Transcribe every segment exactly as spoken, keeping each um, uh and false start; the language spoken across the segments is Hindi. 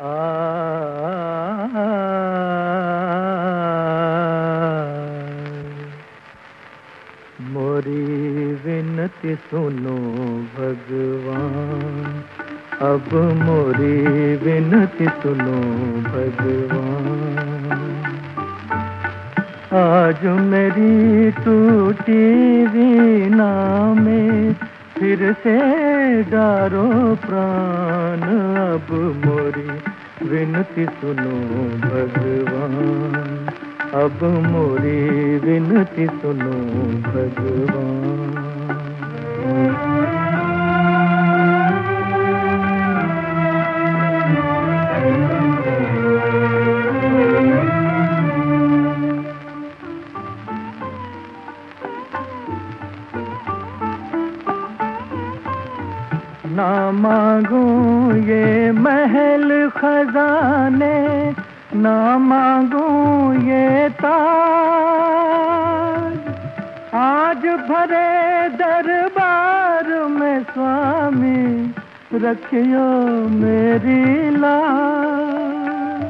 आ, मोरी विनती सुनो भगवान, अब मोरी विनती सुनो भगवान। आज मेरी टूटी वीणा में फिर से डारो प्राण, अब मोरी विनती सुनो भगवान, अब मोरी विनती सुनो भगवान। ना मांगू ये महल खजाने, ना मांगू ये ताज, आज भरे दरबार में स्वामी रखियो मेरी लाज।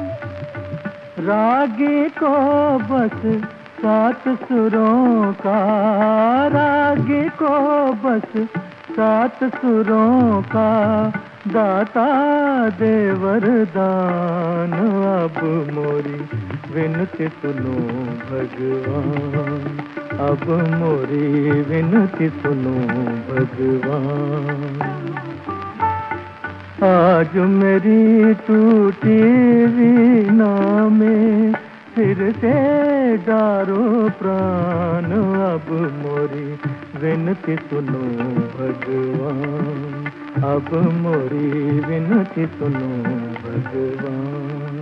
रागी को बस सात सुरों का, रागी को बस सात सुरों का दाता दे वरदान, अब मोरी विनती सुनो भगवान, अब मोरी विनती सुनो भगवान। आज मेरी टूटी वीणा में फिर से डारो प्राण, अब मोरी विनती सुनो भगवान, अब मोरी विनती सुनो भगवान।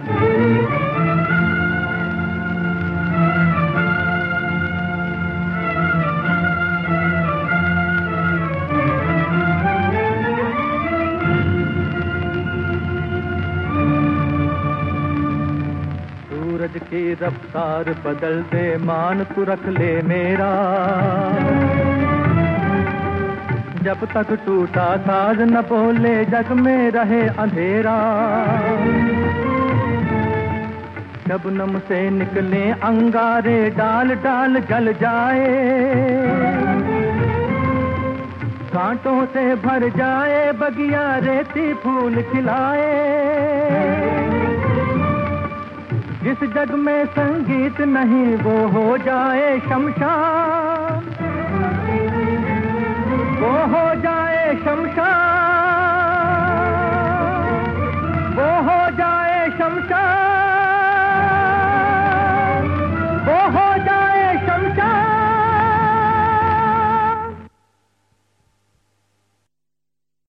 सूरज की रफ्तार बदल दे, मान तू रख ले मेरा, जब तक टूटा साज न बोले जग में रहे अंधेरा। शबनम से निकले अंगारे, डाल डाल जल जाए, कांटों से भर जाए बगिया, रेती फूल खिलाए। जिस जग में संगीत नहीं वो हो जाए शमशान, वो हो जाए शमशान, वो हो जाए शमशान।